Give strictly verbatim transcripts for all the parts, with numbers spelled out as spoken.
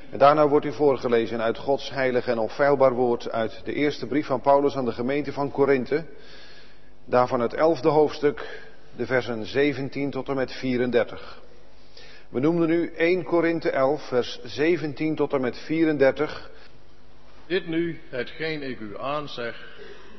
En daarna wordt u voorgelezen uit Gods heilig en onfeilbaar woord uit de eerste brief van Paulus aan de gemeente van Korinthe. Daarvan het elfde hoofdstuk, de versen zeventien tot en met vierendertig. We noemden nu eerste Korinthe elf, vers zeventien tot en met vierendertig. Dit nu, hetgeen ik u aanzeg,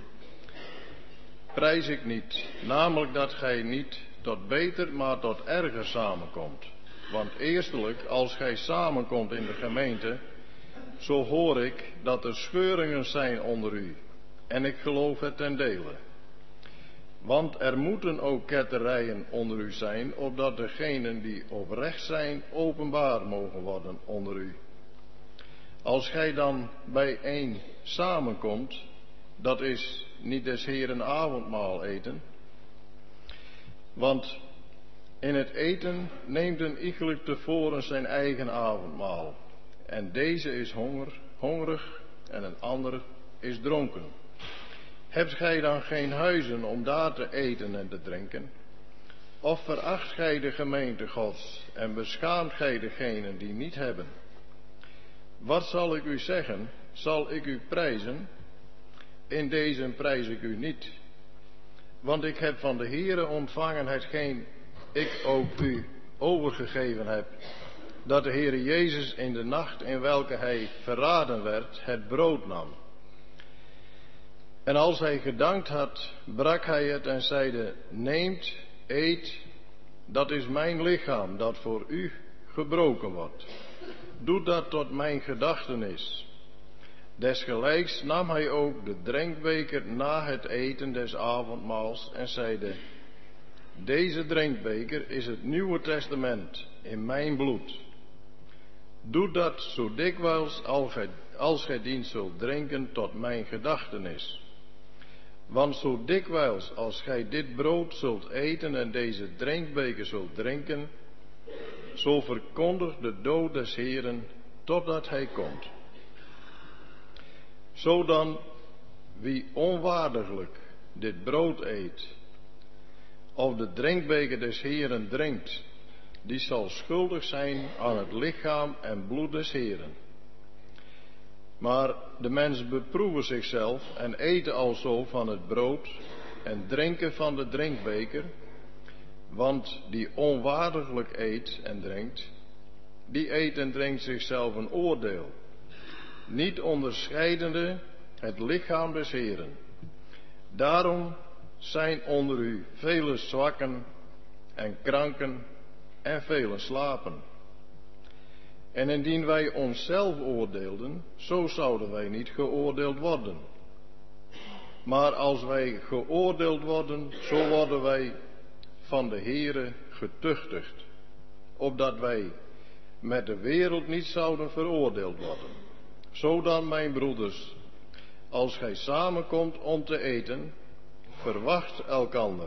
prijs ik niet, namelijk dat gij niet tot beter, maar tot erger samenkomt. Want eerstelijk, als gij samenkomt in de gemeente, zo hoor ik dat er scheuringen zijn onder u, en ik geloof het ten dele. Want er moeten ook ketterijen onder u zijn, opdat degenen die oprecht zijn, openbaar mogen worden onder u. Als gij dan bijeen samenkomt, dat is niet des Heeren avondmaal eten, want in het eten neemt een iegelijk tevoren zijn eigen avondmaal, en deze is honger, hongerig en een ander is dronken. Hebt gij dan geen huizen om daar te eten en te drinken? Of veracht gij de gemeente Gods en beschaamt gij degenen die niet hebben? Wat zal ik u zeggen? Zal ik u prijzen? In deze prijs ik u niet. Want ik heb van de Heere ontvangen hetgeen ik ook u overgegeven heb. Dat de Heere Jezus in de nacht in welke hij verraden werd, het brood nam. En als hij gedankt had, brak hij het en zeide: neemt, eet, dat is mijn lichaam dat voor u gebroken wordt. Doe dat tot mijn gedachtenis. Desgelijks nam hij ook de drinkbeker na het eten des avondmaals en zeide: deze drinkbeker is het Nieuwe Testament in mijn bloed. Doe dat zo dikwijls als gij, als gij dien zult drinken tot mijn gedachtenis. Want zo dikwijls als gij dit brood zult eten en deze drinkbeker zult drinken, zo verkondigt de dood des Heeren totdat hij komt. Zo dan, wie onwaardiglijk dit brood eet, of de drinkbeker des Heeren drinkt, die zal schuldig zijn aan het lichaam en bloed des Heeren. Maar de mens beproeven zichzelf en eten alzo van het brood en drinken van de drinkbeker, want die onwaardiglijk eet en drinkt, die eet en drinkt zichzelf een oordeel, niet onderscheidende het lichaam des Heeren. Daarom zijn onder u vele zwakken en kranken en vele slapen. En indien wij onszelf oordeelden, zo zouden wij niet geoordeeld worden. Maar als wij geoordeeld worden, zo worden wij van de Heere getuchtigd, opdat wij met de wereld niet zouden veroordeeld worden. Zo dan, mijn broeders, als gij samenkomt om te eten, verwacht elkander.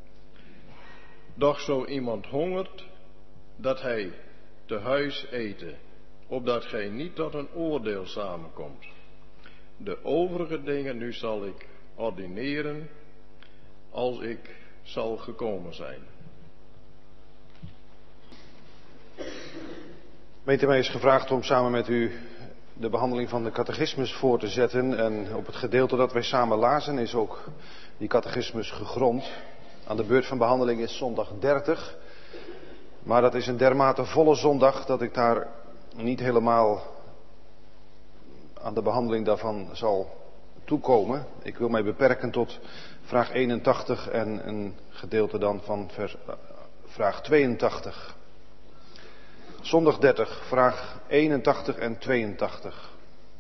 Doch zo iemand hongert, dat hij te huis eten, opdat gij niet tot een oordeel samenkomt. De overige dingen nu zal ik ordineren, als ik zal gekomen zijn. Gemeente, mij is gevraagd om samen met u de behandeling van de catechismus voor te zetten. En op het gedeelte dat wij samen lazen is ook die catechismus gegrond. Aan de beurt van behandeling is zondag dertig. Maar dat is een dermate volle zondag dat ik daar niet helemaal aan de behandeling daarvan zal toekomen. Ik wil mij beperken tot vraag eenentachtig en een gedeelte dan van vers, uh, vraag tweeëntachtig. Zondag dertig, vraag eenentachtig en tweeëntachtig.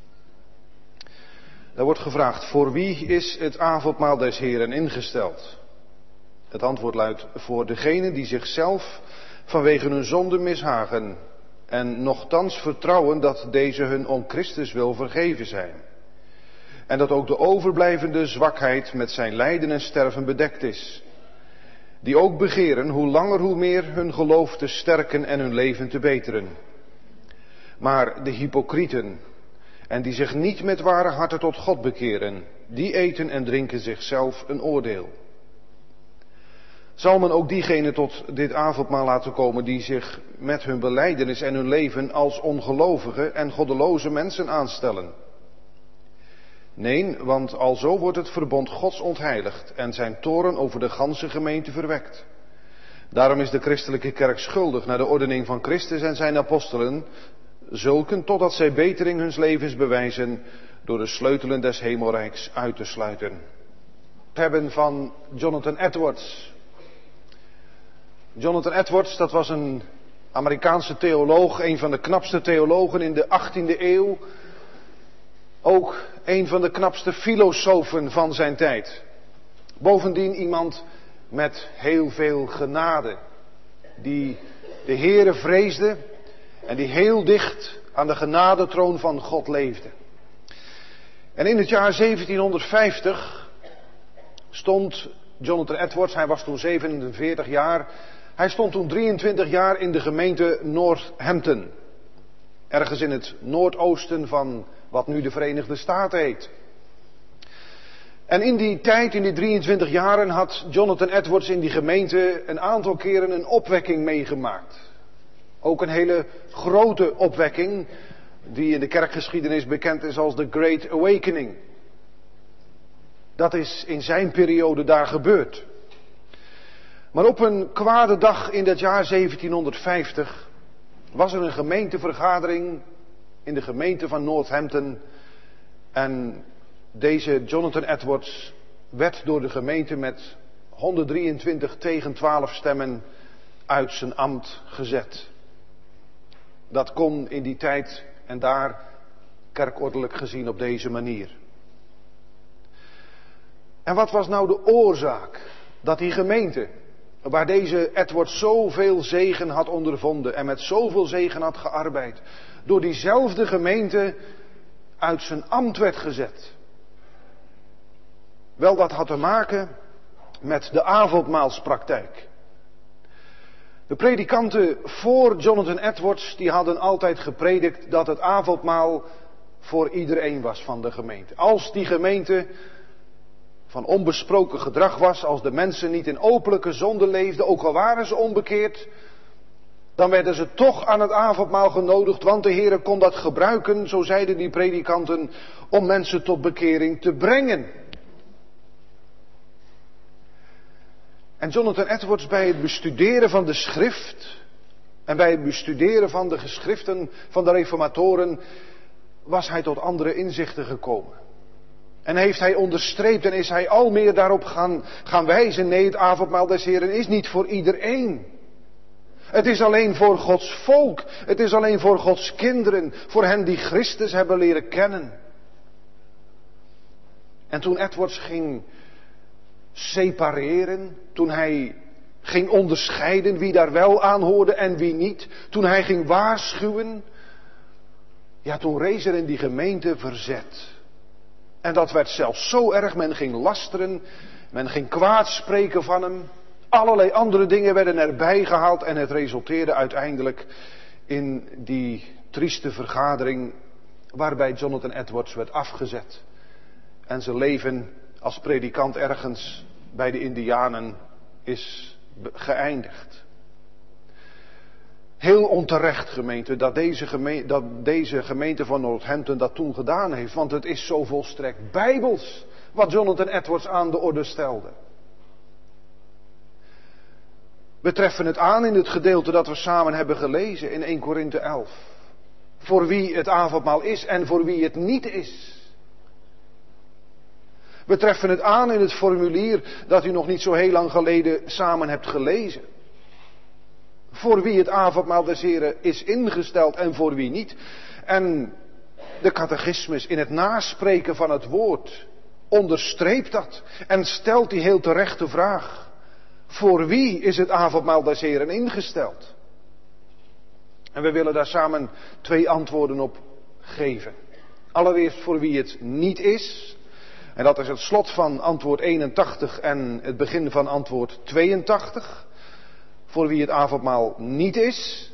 Daar wordt gevraagd: voor wie is het avondmaal des Heeren ingesteld? Het antwoord luidt: voor degenen die zichzelf vanwege hun zonde mishagen en nochtans vertrouwen dat deze hun om Christus wil vergeven zijn. En dat ook de overblijvende zwakheid met zijn lijden en sterven bedekt is. Die ook begeren hoe langer hoe meer hun geloof te sterken en hun leven te beteren. Maar de hypocrieten en die zich niet met ware harten tot God bekeren, die eten en drinken zichzelf een oordeel. zal men ook diegenen tot dit avondmaal laten komen die zich met hun belijdenis en hun leven als ongelovige en goddeloze mensen aanstellen. Nee, want alzo wordt het verbond Gods ontheiligd en zijn toorn over de ganse gemeente verwekt. Daarom is de christelijke kerk schuldig naar de ordening van Christus en zijn apostelen, zulken totdat zij betering huns levens bewijzen door de sleutelen des hemelrijks uit te sluiten. We hebben van Jonathan Edwards. Jonathan Edwards, dat was een Amerikaanse theoloog, een van de knapste theologen in de achttiende eeuw. Ook een van de knapste filosofen van zijn tijd. Bovendien iemand met heel veel genade. Die de Heere vreesde en die heel dicht aan de genadetroon van God leefde. En in het jaar zeventienhonderdvijftig stond Jonathan Edwards, hij was toen zevenenveertig jaar, hij stond toen drieëntwintig jaar in de gemeente Northampton. Ergens in het noordoosten van wat nu de Verenigde Staten heet. En in die tijd, in die drieëntwintig jaren, had Jonathan Edwards in die gemeente een aantal keren een opwekking meegemaakt. Ook een hele grote opwekking, die in de kerkgeschiedenis bekend is als de Great Awakening. Dat is in zijn periode daar gebeurd. Maar op een kwade dag in dat jaar zeventienhonderdvijftig was er een gemeentevergadering in de gemeente van Northampton. En deze Jonathan Edwards werd door de gemeente met honderddrieëntwintig tegen twaalf stemmen uit zijn ambt gezet. Dat kon in die tijd en daar kerkordelijk gezien op deze manier. En wat was nou de oorzaak dat die gemeente, waar deze Edwards zoveel zegen had ondervonden en met zoveel zegen had gearbeid, door diezelfde gemeente uit zijn ambt werd gezet? Wel, dat had te maken met de avondmaalspraktijk. De predikanten voor Jonathan Edwards, die hadden altijd gepredikt dat het avondmaal voor iedereen was van de gemeente. Als die gemeente van onbesproken gedrag was, als de mensen niet in openlijke zonde leefden, ook al waren ze onbekeerd, dan werden ze toch aan het avondmaal genodigd, want de Heere kon dat gebruiken, zo zeiden die predikanten, om mensen tot bekering te brengen. En Jonathan Edwards, bij het bestuderen van de schrift en bij het bestuderen van de geschriften van de reformatoren, was hij tot andere inzichten gekomen. En heeft hij onderstreept en is hij al meer daarop gaan, gaan wijzen, nee, het avondmaal des Heren is niet voor iedereen. Het is alleen voor Gods volk, het is alleen voor Gods kinderen, voor hen die Christus hebben leren kennen. En toen Edwards ging separeren, toen hij ging onderscheiden wie daar wel aan hoorde en wie niet, toen hij ging waarschuwen, ja, toen rees er in die gemeente verzet. En dat werd zelfs zo erg, men ging lasteren, men ging kwaad spreken van hem, allerlei andere dingen werden erbij gehaald en het resulteerde uiteindelijk in die trieste vergadering waarbij Jonathan Edwards werd afgezet en zijn leven als predikant ergens bij de Indianen is geëindigd. Heel onterecht, gemeente, dat deze gemeente, dat deze gemeente van Northampton dat toen gedaan heeft. Want het is zo volstrekt bijbels wat Jonathan Edwards aan de orde stelde. We treffen het aan in het gedeelte dat we samen hebben gelezen in Eerste Korinthe elf. Voor wie het avondmaal is en voor wie het niet is. We treffen het aan in het formulier dat u nog niet zo heel lang geleden samen hebt gelezen. Voor wie het avondmaal des Heren is ingesteld en voor wie niet. En de catechismus in het naspreken van het woord onderstreept dat en stelt die heel terechte vraag. Voor wie is het avondmaal des Heren ingesteld? En we willen daar samen twee antwoorden op geven. Allereerst voor wie het niet is. En dat is het slot van antwoord eenentachtig en het begin van antwoord tweeëntachtig. Voor wie het avondmaal niet is.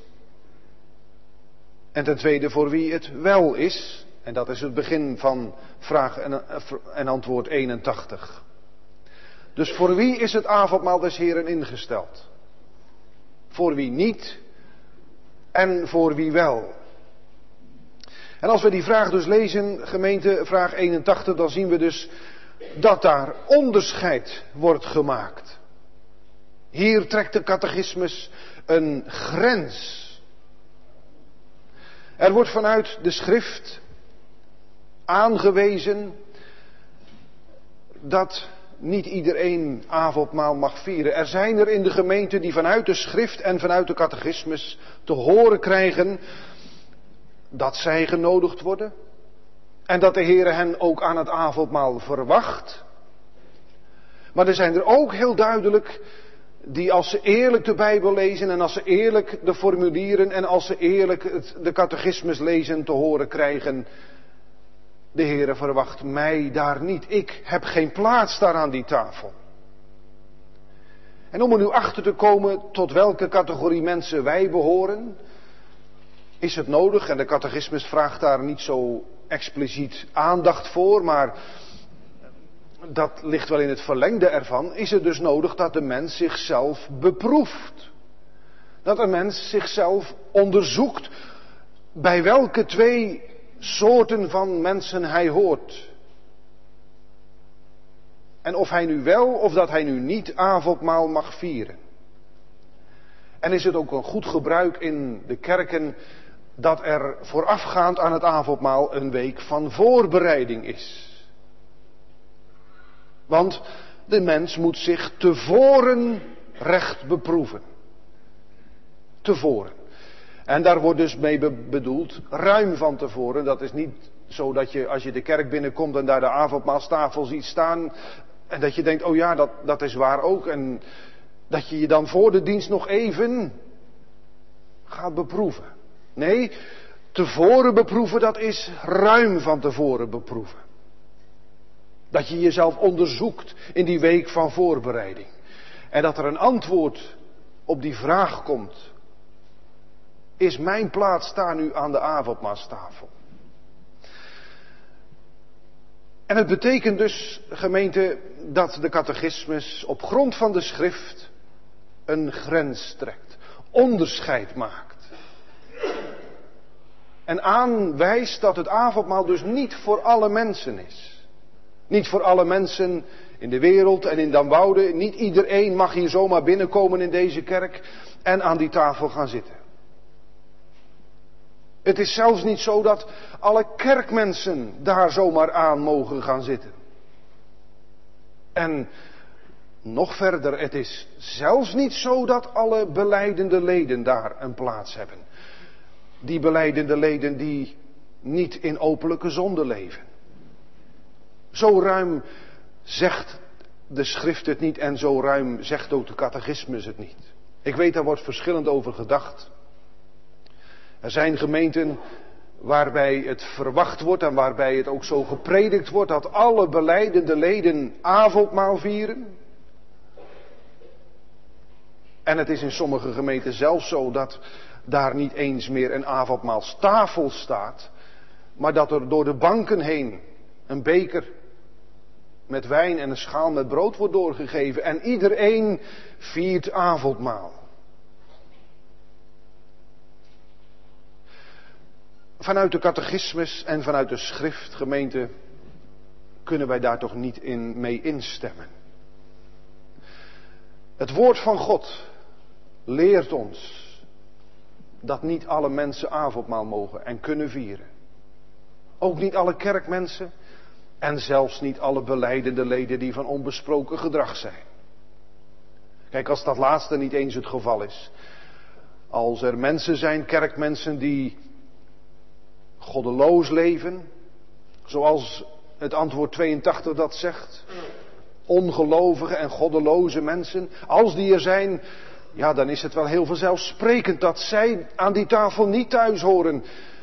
En ten tweede voor wie het wel is. En dat is het begin van vraag en, en antwoord eenentachtig. Dus voor wie is het avondmaal des Heren ingesteld? Voor wie niet en voor wie wel? En als we die vraag dus lezen, gemeente, vraag eenentachtig, dan zien we dus dat daar onderscheid wordt gemaakt. Hier trekt de catechismus een grens. Er wordt vanuit de schrift aangewezen dat niet iedereen avondmaal mag vieren. Er zijn er in de gemeente die vanuit de schrift en vanuit de catechismus te horen krijgen dat zij genodigd worden. En dat de Heere hen ook aan het avondmaal verwacht. Maar er zijn er ook heel duidelijk die als ze eerlijk de Bijbel lezen en als ze eerlijk de formulieren en als ze eerlijk het, de catechismus lezen te horen krijgen. De Heere verwacht mij daar niet. Ik heb geen plaats daar aan die tafel. En om er nu achter te komen tot welke categorie mensen wij behoren, is het nodig, en de catechismus vraagt daar niet zo expliciet aandacht voor, maar dat ligt wel in het verlengde ervan, is het dus nodig dat de mens zichzelf beproeft. Dat een mens zichzelf onderzoekt bij welke twee soorten van mensen hij hoort. En of hij nu wel of dat hij nu niet avondmaal mag vieren. En is het ook een goed gebruik in de kerken dat er voorafgaand aan het avondmaal een week van voorbereiding is. Want de mens moet zich tevoren recht beproeven. Tevoren. En daar wordt dus mee bedoeld ruim van tevoren. Dat is niet zo dat je als je de kerk binnenkomt en daar de avondmaalstafel ziet staan en dat je denkt, oh ja, dat, dat is waar ook. En dat je je dan voor de dienst nog even gaat beproeven. Nee, tevoren beproeven, dat is ruim van tevoren beproeven. Dat je jezelf onderzoekt in die week van voorbereiding. En dat er een antwoord op die vraag komt. Is mijn plaats daar nu aan de avondmaalstafel? En het betekent dus, gemeente, dat de catechismus op grond van de schrift een grens trekt. Onderscheid maakt. En aanwijst dat het avondmaal dus niet voor alle mensen is. Niet voor alle mensen in de wereld en in Damwoude. Niet iedereen mag hier zomaar binnenkomen in deze kerk en aan die tafel gaan zitten. Het is zelfs niet zo dat alle kerkmensen daar zomaar aan mogen gaan zitten. En nog verder, het is zelfs niet zo dat alle belijdende leden daar een plaats hebben. Die belijdende leden die niet in openlijke zonde leven. Zo ruim zegt de schrift het niet en zo ruim zegt ook de catechismus het niet. Ik weet, daar wordt verschillend over gedacht. Er zijn gemeenten waarbij het verwacht wordt en waarbij het ook zo gepredikt wordt dat alle belijdende leden avondmaal vieren. En het is in sommige gemeenten zelfs zo dat daar niet eens meer een avondmaalstafel staat, maar dat er door de banken heen een beker met wijn en een schaal met brood wordt doorgegeven en iedereen viert avondmaal. Vanuit de catechismus en vanuit de schrift, gemeente, kunnen wij daar toch niet in mee instemmen. Het woord van God leert ons dat niet alle mensen avondmaal mogen en kunnen vieren. Ook niet alle kerkmensen en zelfs niet alle belijdende leden die van onbesproken gedrag zijn. Kijk, als dat laatste niet eens het geval is. Als er mensen zijn, kerkmensen die goddeloos leven, zoals het antwoord tweeëntachtig dat zegt, ongelovige en goddeloze mensen, als die er zijn, ja, dan is het wel heel vanzelfsprekend dat zij aan die tafel niet thuis horen.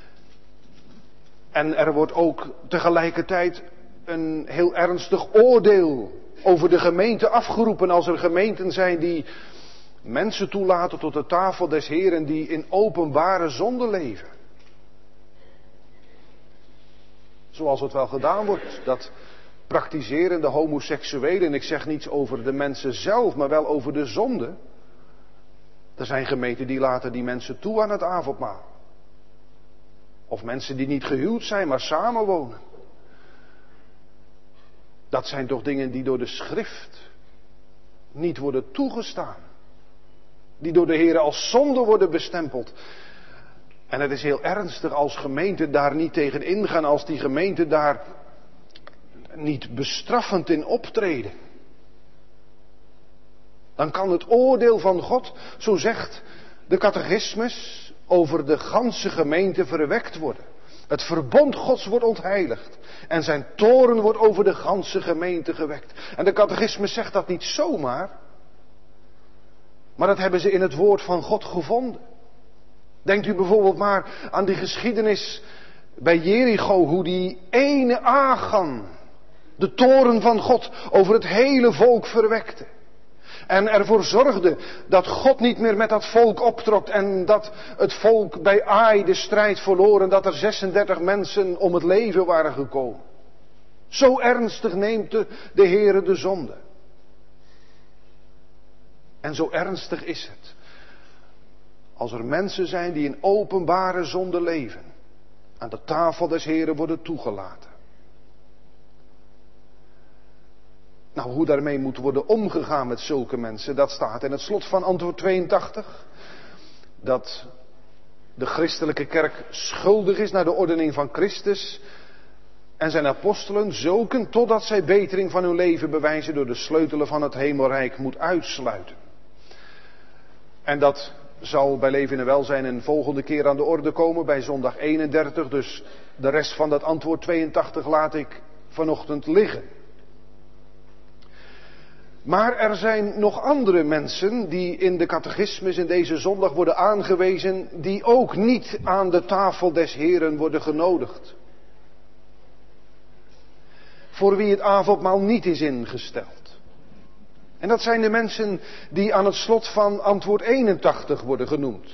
En er wordt ook tegelijkertijd een heel ernstig oordeel over de gemeente afgeroepen als er gemeenten zijn die mensen toelaten tot de tafel des Heeren die in openbare zonde leven. Zoals het wel gedaan wordt, dat praktiserende homoseksuelen. En ik zeg niets over de mensen zelf, maar wel over de zonde. Er zijn gemeenten die laten die mensen toe aan het avondmaal. Of mensen die niet gehuwd zijn, maar samenwonen. Dat zijn toch dingen die door de schrift niet worden toegestaan. Die door de Heer als zonde worden bestempeld. En het is heel ernstig als gemeenten daar niet tegen ingaan, als die gemeenten daar niet bestraffend in optreden. Dan kan het oordeel van God, zo zegt de catechismus, over de ganse gemeente verwekt worden. Het verbond Gods wordt ontheiligd. En zijn toorn wordt over de ganse gemeente gewekt. En de catechismus zegt dat niet zomaar. Maar dat hebben ze in het woord van God gevonden. Denkt u bijvoorbeeld maar aan die geschiedenis bij Jericho. Hoe die ene Achan de toorn van God over het hele volk verwekte. En ervoor zorgde dat God niet meer met dat volk optrok. En dat het volk bij Ai de strijd verloor. En dat er zesendertig mensen om het leven waren gekomen. Zo ernstig neemt de, de Heere de zonde. En zo ernstig is het. Als er mensen zijn die in openbare zonde leven. Aan de tafel des Heeren worden toegelaten. Nou, hoe daarmee moet worden omgegaan met zulke mensen, dat staat in het slot van antwoord tweeëntachtig. Dat de christelijke kerk schuldig is naar de ordening van Christus en zijn apostelen, zulken totdat zij betering van hun leven bewijzen door de sleutelen van het hemelrijk moet uitsluiten. En dat zal bij Leven en Welzijn een volgende keer aan de orde komen, bij zondag eenendertig. Dus de rest van dat antwoord tweeëntachtig laat ik vanochtend liggen. Maar er zijn nog andere mensen die in de catechismus in deze zondag worden aangewezen, die ook niet aan de tafel des Heeren worden genodigd. Voor wie het avondmaal niet is ingesteld. En dat zijn de mensen die aan het slot van antwoord eenentachtig worden genoemd.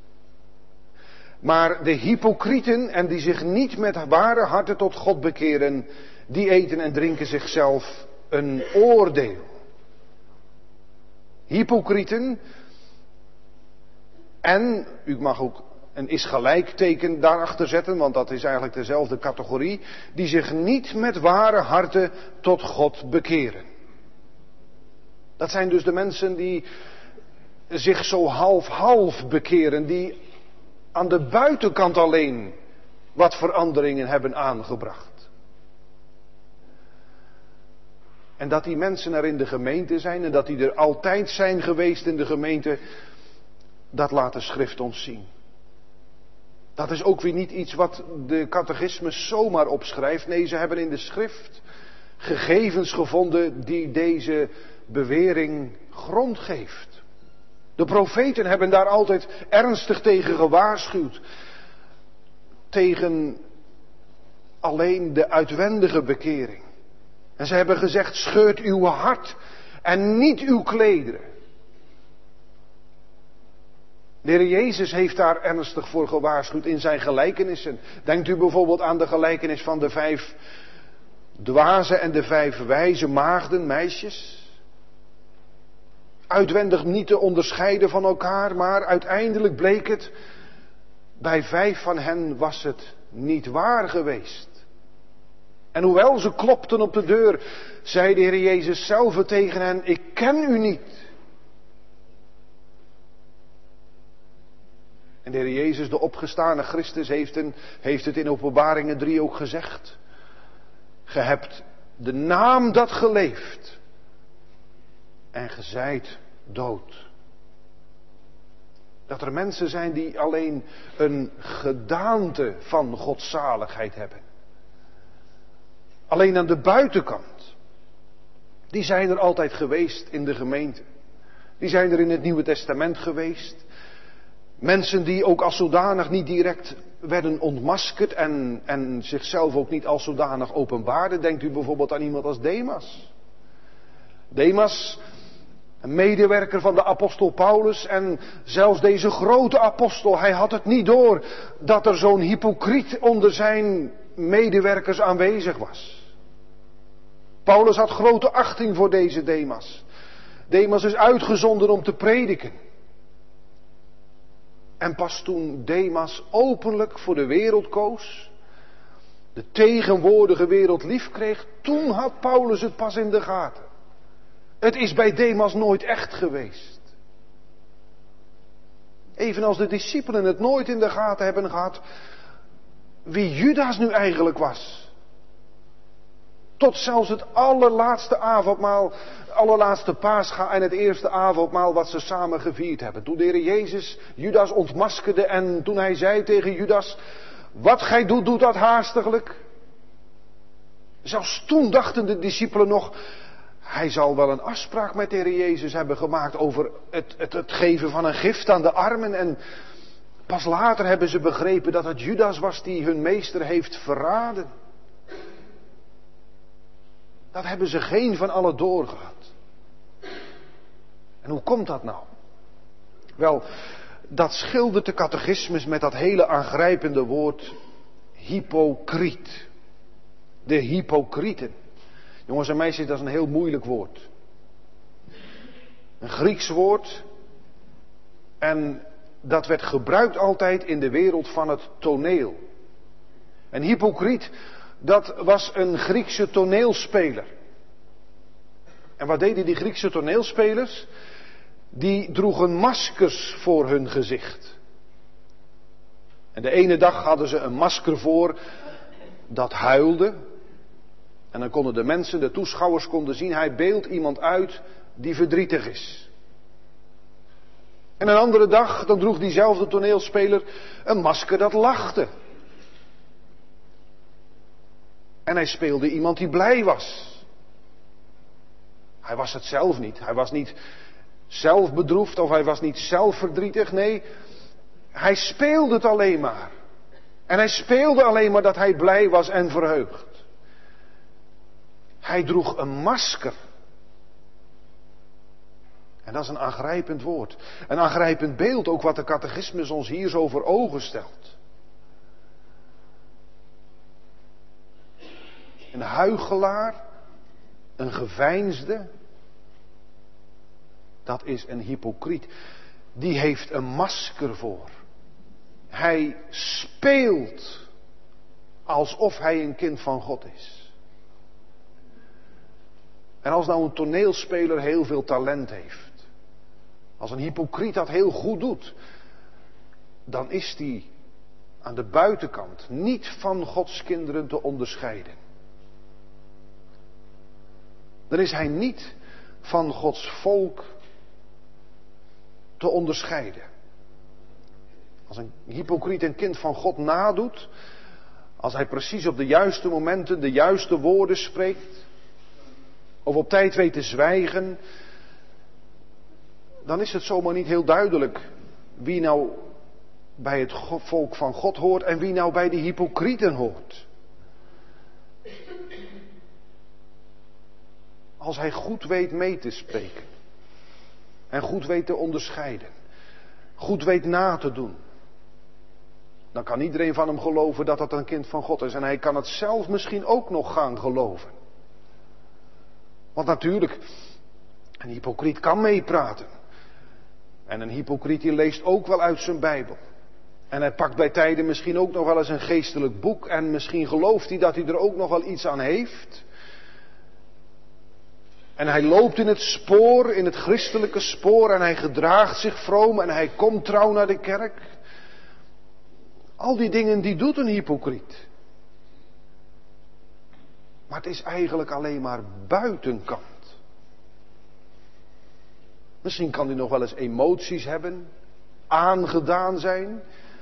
Maar de hypocrieten en die zich niet met ware harten tot God bekeren, die eten en drinken zichzelf een oordeel. Hypocrieten en, u mag ook een is gelijkteken daarachter zetten, want dat is eigenlijk dezelfde categorie, die zich niet met ware harten tot God bekeren. Dat zijn dus de mensen die zich zo half-half bekeren, die aan de buitenkant alleen wat veranderingen hebben aangebracht. En dat die mensen er in de gemeente zijn en dat die er altijd zijn geweest in de gemeente, dat laat de schrift ons zien. Dat is ook weer niet iets wat de catechismus zomaar opschrijft. Nee, ze hebben in de schrift gegevens gevonden die deze bewering grond geeft. De profeten hebben daar altijd ernstig tegen gewaarschuwd. Tegen alleen de uitwendige bekering. En ze hebben gezegd, scheurt uw hart en niet uw klederen. De Heer Jezus heeft daar ernstig voor gewaarschuwd in zijn gelijkenissen. Denkt u bijvoorbeeld aan de gelijkenis van de vijf dwazen en de vijf wijze maagden, meisjes. Uitwendig niet te onderscheiden van elkaar, maar uiteindelijk bleek het, bij vijf van hen was het niet waar geweest. En hoewel ze klopten op de deur, zei de Heer Jezus zelf tegen hen, ik ken u niet. En de Heer Jezus, de opgestane Christus, heeft, een, heeft het in Openbaringen drie ook gezegd. Ge hebt de naam dat geleefd en ge zijt dood. Dat er mensen zijn die alleen een gedaante van godzaligheid hebben. Alleen aan de buitenkant. Die zijn er altijd geweest in de gemeente. Die zijn er in het Nieuwe Testament geweest. Mensen die ook als zodanig niet direct werden ontmaskerd en, en zichzelf ook niet als zodanig openbaarden. Denkt u bijvoorbeeld aan iemand als Demas. Demas, een medewerker van de apostel Paulus en zelfs deze grote apostel, hij had het niet door dat er zo'n hypocriet onder zijn medewerkers aanwezig was. Paulus had grote achting voor deze Demas. Demas is uitgezonden om te prediken. En pas toen Demas openlijk voor de wereld koos, de tegenwoordige wereld lief kreeg, toen had Paulus het pas in de gaten. Het is bij Demas nooit echt geweest. Evenals de discipelen het nooit in de gaten hebben gehad wie Judas nu eigenlijk was. Tot zelfs het allerlaatste avondmaal, allerlaatste Pascha en het eerste avondmaal wat ze samen gevierd hebben. Toen de Heer Jezus Judas ontmaskerde en toen hij zei tegen Judas, wat gij doet, doet dat haastiglijk. Zelfs toen dachten de discipelen nog, hij zal wel een afspraak met de Heer Jezus hebben gemaakt over het, het, het geven van een gift aan de armen. En pas later hebben ze begrepen dat het Judas was die hun meester heeft verraden. Dat hebben ze geen van allen doorgehad. En hoe komt dat nou? Wel, dat schildert de catechismus met dat hele aangrijpende woord hypocriet. De hypocrieten. Jongens en meisjes, dat is een heel moeilijk woord. Een Grieks woord. En dat werd gebruikt altijd in de wereld van het toneel. En hypocriet, dat was een Griekse toneelspeler. En wat deden die Griekse toneelspelers? Die droegen maskers voor hun gezicht. En de ene dag hadden ze een masker voor dat huilde. En dan konden de mensen, de toeschouwers konden zien, hij beeldt iemand uit die verdrietig is. En een andere dag, dan droeg diezelfde toneelspeler een masker dat lachte. En hij speelde iemand die blij was. Hij was het zelf niet. Hij was niet zelf bedroefd of hij was niet zelf verdrietig. Nee, hij speelde het alleen maar. En hij speelde alleen maar dat hij blij was en verheugd. Hij droeg een masker. En dat is een aangrijpend woord. Een aangrijpend beeld, ook wat de catechismus ons hier zo voor ogen stelt. Een huichelaar, een geveinsde, dat is een hypocriet. Die heeft een masker voor. Hij speelt alsof hij een kind van God is. En als nou een toneelspeler heel veel talent heeft, als een hypocriet dat heel goed doet, dan is die aan de buitenkant niet van Gods kinderen te onderscheiden. Dan is hij niet van Gods volk te onderscheiden. Als een hypocriet een kind van God nadoet, als hij precies op de juiste momenten de juiste woorden spreekt, of op tijd weet te zwijgen, dan is het zomaar niet heel duidelijk wie nou bij het volk van God hoort en wie nou bij die hypocrieten hoort. Als hij goed weet mee te spreken. En goed weet te onderscheiden. Goed weet na te doen. Dan kan iedereen van hem geloven dat dat een kind van God is. En hij kan het zelf misschien ook nog gaan geloven. Want natuurlijk, een hypocriet kan meepraten. En een hypocriet die leest ook wel uit zijn Bijbel. En hij pakt bij tijden misschien ook nog wel eens een geestelijk boek. En misschien gelooft hij dat hij er ook nog wel iets aan heeft. En hij loopt in het spoor, in het christelijke spoor. En hij gedraagt zich vroom en hij komt trouw naar de kerk. Al die dingen die doet een hypocriet. Maar het is eigenlijk alleen maar buitenkant. Misschien kan hij nog wel eens emoties hebben, aangedaan zijn.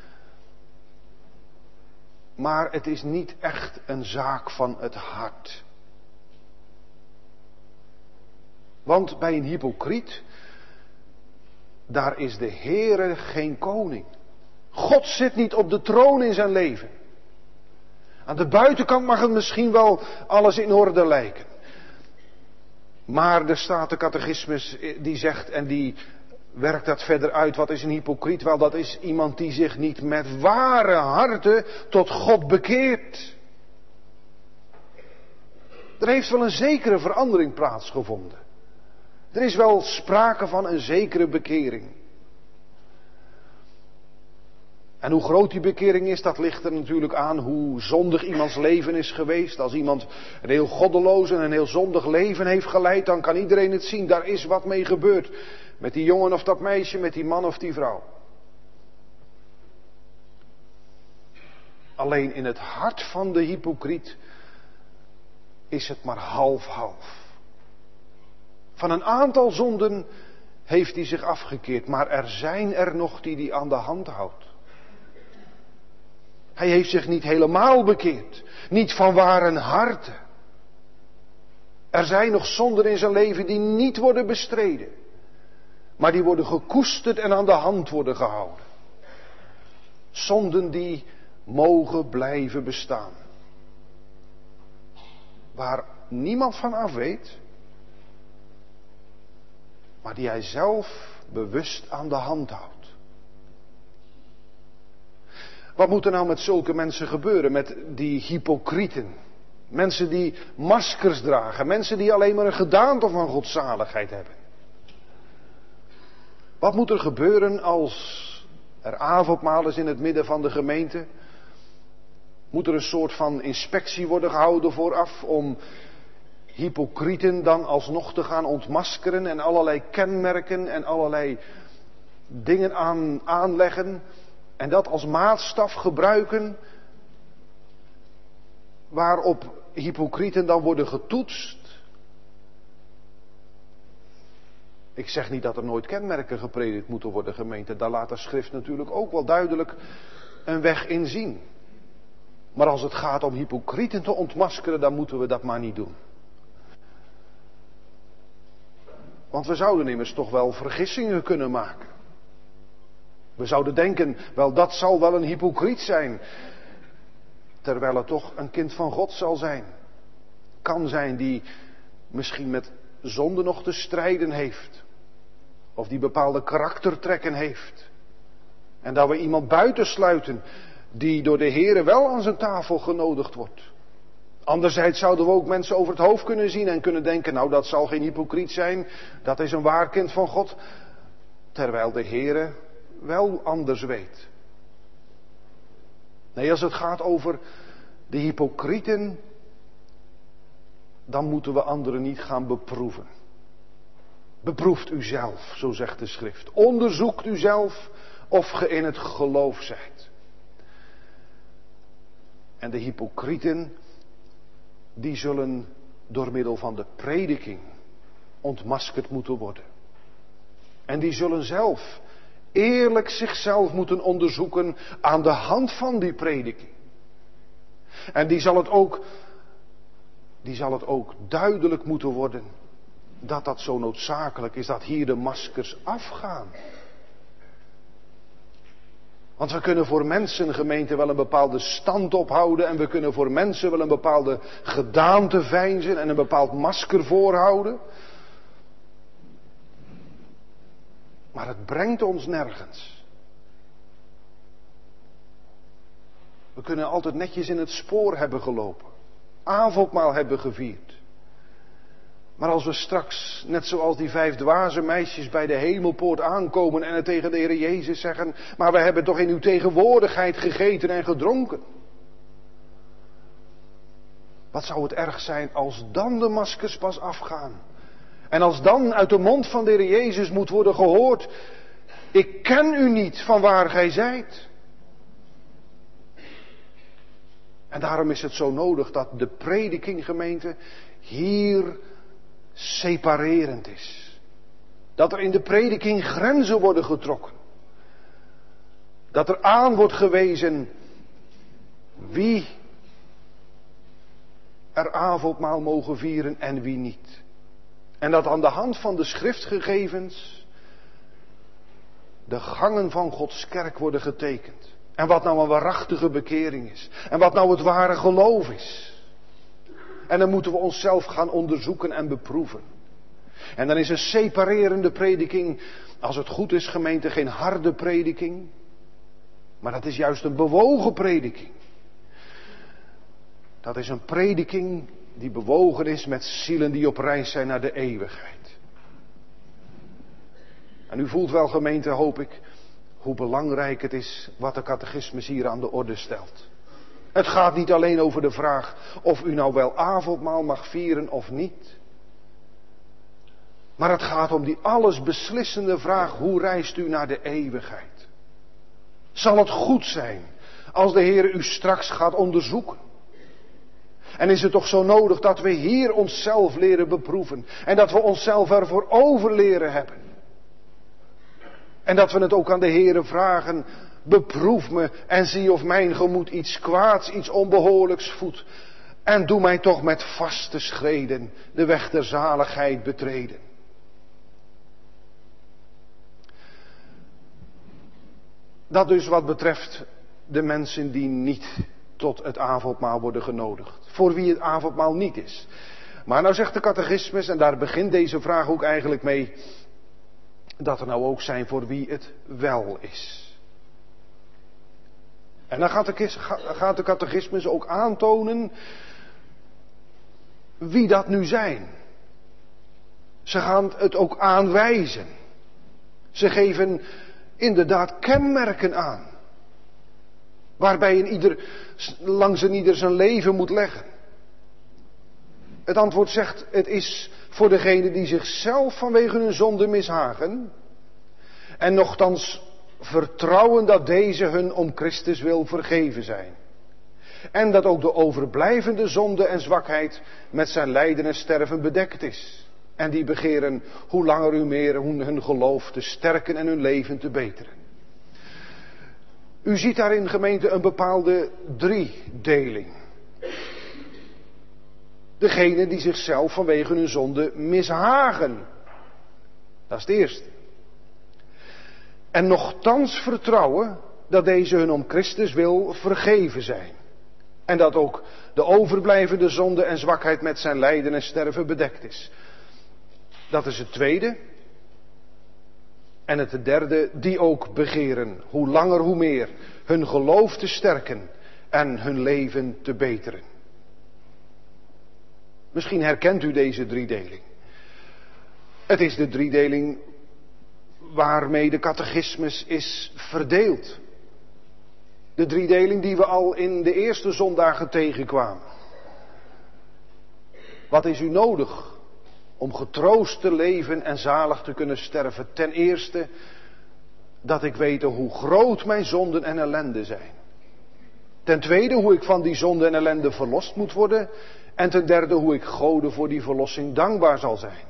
Maar het is niet echt een zaak van het hart. Want bij een hypocriet, daar is de Heere geen koning. God zit niet op de troon in zijn leven. Aan de buitenkant mag het misschien wel alles in orde lijken. Maar er staat de catechismus die zegt en die werkt dat verder uit. Wat is een hypocriet? Wel, dat is iemand die zich niet met ware harten tot God bekeert. Er heeft wel een zekere verandering plaatsgevonden. Er is wel sprake van een zekere bekering. En hoe groot die bekering is, dat ligt er natuurlijk aan hoe zondig iemands leven is geweest. Als iemand een heel goddeloos en een heel zondig leven heeft geleid, dan kan iedereen het zien. Daar is wat mee gebeurd. Met die jongen of dat meisje, met die man of die vrouw. Alleen in het hart van de hypocriet is het maar half-half. Van een aantal zonden heeft hij zich afgekeerd, maar er zijn er nog die hij aan de hand houdt. Hij heeft zich niet helemaal bekeerd, niet van ware harte. Er zijn nog zonden in zijn leven die niet worden bestreden, maar die worden gekoesterd en aan de hand worden gehouden. Zonden die mogen blijven bestaan. Waar niemand van af weet, maar die hij zelf bewust aan de hand houdt. Wat moet er nou met zulke mensen gebeuren, met die hypocrieten? Mensen die maskers dragen, mensen die alleen maar een gedaante van godzaligheid hebben. Wat moet er gebeuren als er avondmaal is in het midden van de gemeente? Moet er een soort van inspectie worden gehouden vooraf om hypocrieten dan alsnog te gaan ontmaskeren en allerlei kenmerken en allerlei dingen aan, aanleggen en dat als maatstaf gebruiken waarop hypocrieten dan worden getoetst? Ik zeg niet dat er nooit kenmerken gepredikt moeten worden, gemeente. Daar laat de schrift natuurlijk ook wel duidelijk een weg in zien. Maar als het gaat om hypocrieten te ontmaskeren, dan moeten we dat maar niet doen. Want we zouden immers toch wel vergissingen kunnen maken. We zouden denken, wel dat zal wel een hypocriet zijn. Terwijl het toch een kind van God zal zijn. Kan zijn die misschien met zonde nog te strijden heeft. Of die bepaalde karaktertrekken heeft. En dat we iemand buitensluiten die door de Heere wel aan zijn tafel genodigd wordt. Anderzijds zouden we ook mensen over het hoofd kunnen zien en kunnen denken, nou dat zal geen hypocriet zijn, dat is een waar kind van God. Terwijl de Heere wel anders weet. Nee, als het gaat over de hypocrieten, dan moeten we anderen niet gaan beproeven. Beproeft u zelf, zo zegt de schrift. Onderzoekt u zelf of ge in het geloof zijt. En de hypocrieten, die zullen door middel van de prediking ontmaskerd moeten worden. En die zullen zelf eerlijk zichzelf moeten onderzoeken aan de hand van die prediking. En die zal het ook, die zal het ook duidelijk moeten worden dat dat zo noodzakelijk is, dat hier de maskers afgaan. Want we kunnen voor mensen, gemeente, wel een bepaalde stand ophouden en we kunnen voor mensen wel een bepaalde gedaante veinzen en een bepaald masker voorhouden. Maar het brengt ons nergens. We kunnen altijd netjes in het spoor hebben gelopen. Avondmaal hebben gevierd. Maar als we straks, net zoals die vijf dwaze meisjes bij de hemelpoort aankomen en het tegen de Heer Jezus zeggen, maar we hebben toch in uw tegenwoordigheid gegeten en gedronken. Wat zou het erg zijn als dan de maskers pas afgaan. En als dan uit de mond van de Heer Jezus moet worden gehoord, ik ken u niet van waar gij zijt. En daarom is het zo nodig dat de prediking, gemeente, hier separerend is. Dat er in de prediking grenzen worden getrokken. Dat er aan wordt gewezen wie er avondmaal mogen vieren en wie niet. En dat aan de hand van de schriftgegevens de gangen van Gods kerk worden getekend. En wat nou een waarachtige bekering is. En wat nou het ware geloof is. En dan moeten we onszelf gaan onderzoeken en beproeven. En dan is een separerende prediking, als het goed is, gemeente, geen harde prediking. Maar dat is juist een bewogen prediking. Dat is een prediking die bewogen is met zielen die op reis zijn naar de eeuwigheid. En u voelt wel, gemeente, hoop ik, hoe belangrijk het is wat de catechismus hier aan de orde stelt. Het gaat niet alleen over de vraag of u nou wel avondmaal mag vieren of niet. Maar het gaat om die allesbeslissende vraag, hoe reist u naar de eeuwigheid? Zal het goed zijn als de Heer u straks gaat onderzoeken? En is het toch zo nodig dat we hier onszelf leren beproeven en dat we onszelf ervoor over leren hebben? En dat we het ook aan de Heere vragen, beproef me en zie of mijn gemoed iets kwaads, iets onbehoorlijks voedt. En doe mij toch met vaste schreden de weg der zaligheid betreden. Dat dus wat betreft de mensen die niet tot het avondmaal worden genodigd. Voor wie het avondmaal niet is. Maar nou zegt de catechismus, en daar begint deze vraag ook eigenlijk mee, dat er nou ook zijn voor wie het wel is. En dan gaat de, gaat de catechismus ook aantonen wie dat nu zijn. Ze gaan het ook aanwijzen. Ze geven inderdaad kenmerken aan. Waarbij een ieder, langs een ieder zijn leven moet leggen. Het antwoord zegt, het is voor degenen die zichzelf vanwege hun zonde mishagen. En nochtans vertrouwen dat deze hun om Christus wil vergeven zijn. En dat ook de overblijvende zonde en zwakheid met zijn lijden en sterven bedekt is. En die begeren hoe langer hoe meer hun geloof te sterken en hun leven te beteren. U ziet daarin, gemeente, een bepaalde driedeling. Degenen die zichzelf vanwege hun zonde mishagen. Dat is het eerste. En nochtans vertrouwen dat deze hun om Christus wil vergeven zijn. En dat ook de overblijvende zonde en zwakheid met zijn lijden en sterven bedekt is. Dat is het tweede. En het derde, die ook begeren, hoe langer hoe meer, hun geloof te sterken en hun leven te beteren. Misschien herkent u deze driedeling. Het is de driedeling waarmee de catechismus is verdeeld. De driedeling die we al in de eerste zondagen tegenkwamen. Wat is u nodig om getroost te leven en zalig te kunnen sterven? Ten eerste dat ik weet hoe groot mijn zonden en ellende zijn. Ten tweede hoe ik van die zonde en ellende verlost moet worden. En ten derde hoe ik Gode voor die verlossing dankbaar zal zijn.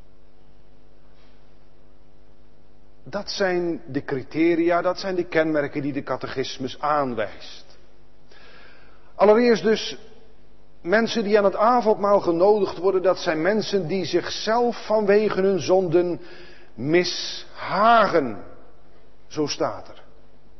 Dat zijn de criteria, dat zijn de kenmerken die de catechismus aanwijst. Allereerst dus, mensen die aan het avondmaal genodigd worden, dat zijn mensen die zichzelf vanwege hun zonden mishagen. Zo staat er.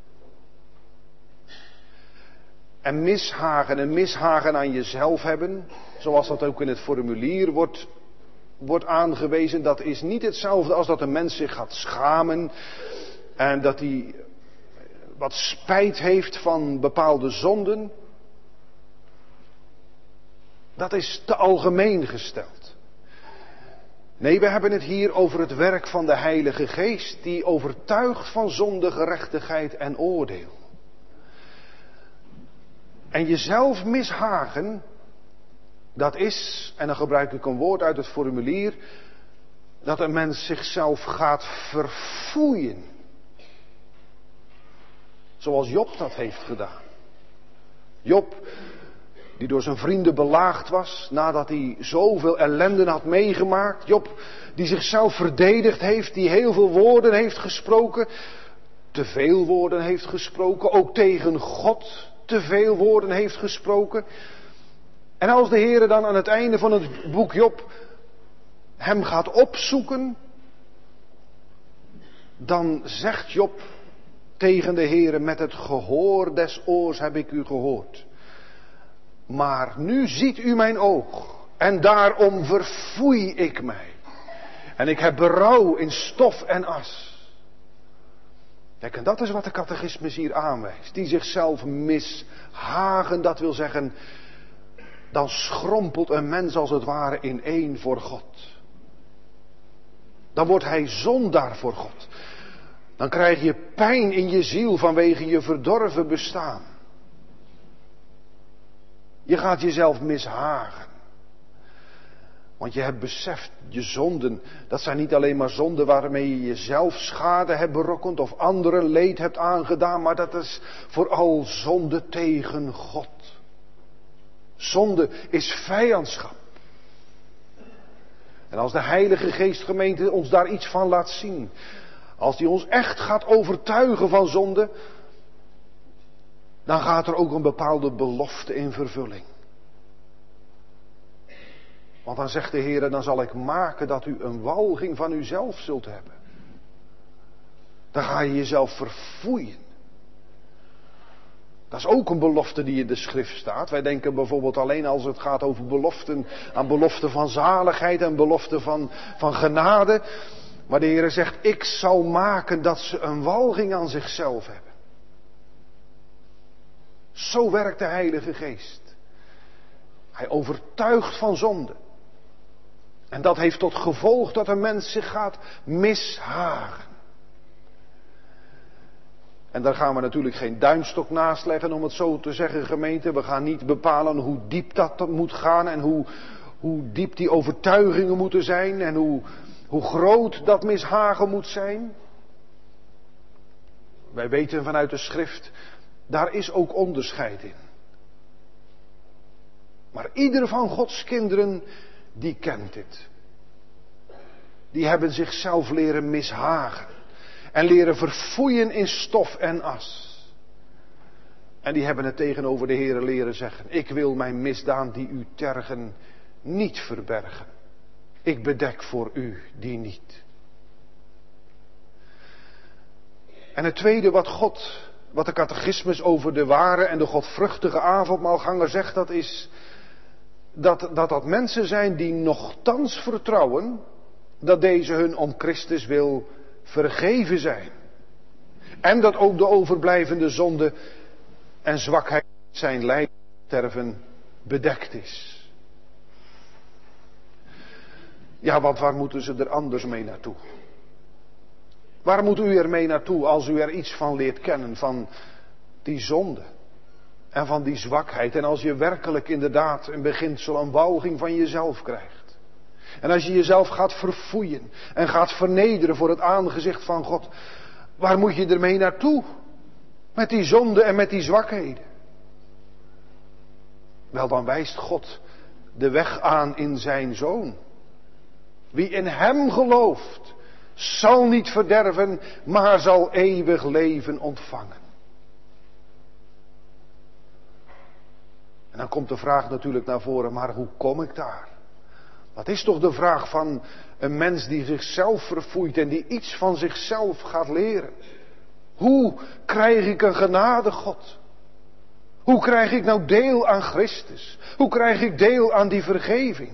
En mishagen, en mishagen aan jezelf hebben, zoals dat ook in het formulier wordt, wordt aangewezen, dat is niet hetzelfde als dat een mens zich gaat schamen en dat hij wat spijt heeft van bepaalde zonden. Dat is te algemeen gesteld. Nee, we hebben het hier over het werk van de Heilige Geest, die overtuigt van zonde, gerechtigheid en oordeel. En jezelf mishagen, dat is, en dan gebruik ik een woord uit het formulier, dat een mens zichzelf gaat verfoeien. Zoals Job dat heeft gedaan. Job, die door zijn vrienden belaagd was, nadat hij zoveel ellende had meegemaakt. Job, die zichzelf verdedigd heeft, die heel veel woorden heeft gesproken, te veel woorden heeft gesproken, ook tegen God te veel woorden heeft gesproken. En als de Heer dan aan het einde van het boek Job hem gaat opzoeken, dan zegt Job tegen de Heer, met het gehoor des oors heb ik u gehoord. Maar nu ziet u mijn oog en daarom verfoei ik mij. En ik heb berouw in stof en as. Kijk, en dat is wat de catechismus hier aanwijst. Die zichzelf mishagen, dat wil zeggen dan schrompelt een mens als het ware ineen voor God. Dan wordt hij zondaar voor God. Dan krijg je pijn in je ziel vanwege je verdorven bestaan. Je gaat jezelf mishagen. Want je hebt beseft, je zonden, dat zijn niet alleen maar zonden waarmee je jezelf schade hebt berokkend of anderen leed hebt aangedaan, maar dat is vooral zonde tegen God. Zonde is vijandschap. En als de Heilige Geest gemeente ons daar iets van laat zien, als die ons echt gaat overtuigen van zonde, dan gaat er ook een bepaalde belofte in vervulling. Want dan zegt de Heer, dan zal ik maken dat u een walging van uzelf zult hebben. Dan ga je jezelf verfoeien. Dat is ook een belofte die in de schrift staat. Wij denken bijvoorbeeld alleen als het gaat over beloften, aan beloften van zaligheid en beloften van, van genade. Maar de Heer zegt, ik zal maken dat ze een walging aan zichzelf hebben. Zo werkt de Heilige Geest. Hij overtuigt van zonde. En dat heeft tot gevolg dat een mens zich gaat mishagen. En daar gaan we natuurlijk geen duimstok naast leggen om het zo te zeggen, gemeente. We gaan niet bepalen hoe diep dat moet gaan en hoe, hoe diep die overtuigingen moeten zijn en hoe, hoe groot dat mishagen moet zijn. Wij weten vanuit de schrift, daar is ook onderscheid in. Maar ieder van Gods kinderen, die kent dit. Die hebben zichzelf leren mishagen. En leren verfoeien in stof en as. En die hebben het tegenover de Heere leren zeggen. Ik wil mijn misdaan die u tergen niet verbergen. Ik bedek voor u die niet. En het tweede wat God, wat de catechismus over de ware en de godvruchtige avondmaalganger zegt, dat is dat, dat dat mensen zijn die nochtans vertrouwen dat deze hun om Christus wil vergeven zijn. En dat ook de overblijvende zonde en zwakheid zijn lijden sterven bedekt is. Ja, want waar moeten ze er anders mee naartoe? Waar moet u er mee naartoe als u er iets van leert kennen, van die zonde en van die zwakheid? En als je werkelijk inderdaad een beginsel, een walging van jezelf krijgt. En als je jezelf gaat verfoeien en gaat vernederen voor het aangezicht van God. Waar moet je ermee naartoe? Met die zonde en met die zwakheden. Wel, dan wijst God de weg aan in zijn Zoon. Wie in hem gelooft, zal niet verderven, maar zal eeuwig leven ontvangen. En dan komt de vraag natuurlijk naar voren, maar hoe kom ik daar? Dat is toch de vraag van een mens die zichzelf verfoeit en die iets van zichzelf gaat leren. Hoe krijg ik een genade God? Hoe krijg ik nou deel aan Christus? Hoe krijg ik deel aan die vergeving?